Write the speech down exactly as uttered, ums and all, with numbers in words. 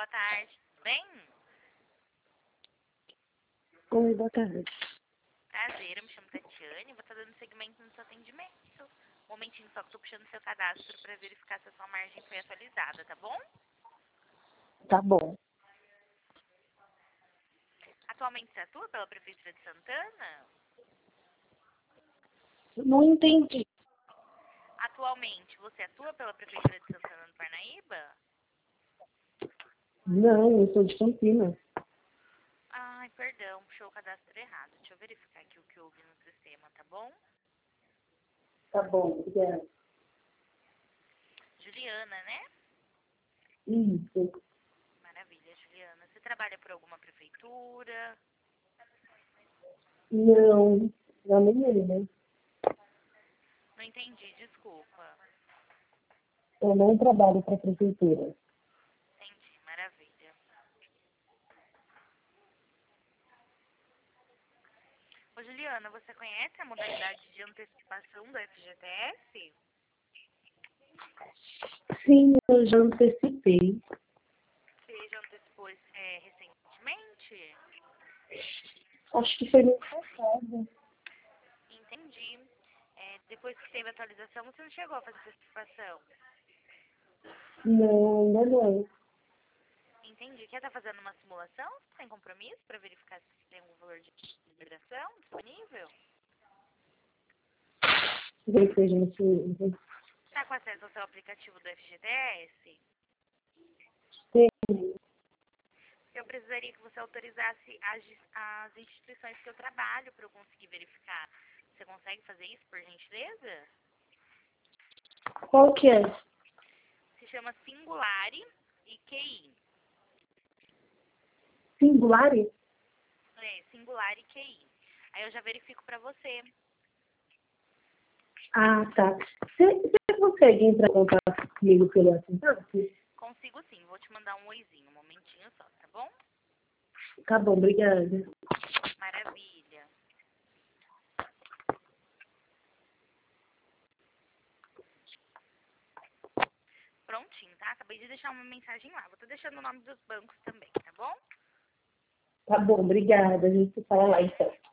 boa tarde. Tudo bem? Oi, boa tarde. Prazer, eu me chamo Tatiane, vou estar dando seguimento no seu atendimento. Um momentinho só que eu tô puxando seu cadastro para verificar se a sua margem foi atualizada, tá bom? Tá bom. Atualmente você atua pela Prefeitura de Santana? Não entendi. Atualmente você atua pela Prefeitura de Santana do Parnaíba? Não, eu sou de Campinas. Ai, perdão, puxou o cadastro errado. Deixa eu verificar aqui o que houve no sistema, tá bom? Tá bom, obrigada. Juliana, né? Isso. Maravilha, Juliana. Você trabalha por alguma prefeitura? Não, não nem né? Não entendi, desculpa. Eu não trabalho para a prefeitura. Entendi, maravilha. Ô, Juliana, você conhece a modalidade de antecipação do F G T S? Sim, eu já antecipei. Você já antecipou é, recentemente? Acho que foi no passado. Entendi. É, depois que teve a atualização, você não chegou a fazer antecipação? Não, ainda não. Entendi. Quer estar fazendo uma simulação sem compromisso para verificar se tem algum valor de liberação disponível? Ver que seja no Está com acesso ao seu aplicativo do F G T S? Sim. Eu precisaria que você autorizasse as, as instituições que eu trabalho para eu conseguir verificar. Você consegue fazer isso, por gentileza? Qual que é? Se chama Singulari e Q I. Singulari? É, Singulari e Q I. Aí eu já verifico para você. Ah, tá. Você, você consegue entrar em contato comigo pelo WhatsApp? Consigo sim, vou te mandar um oizinho, um momentinho só, tá bom? Tá bom, obrigada. Maravilha. Prontinho, tá? Acabei de deixar uma mensagem lá. Vou estar deixando o nome dos bancos também, tá bom? Tá bom, obrigada. A gente se fala lá então.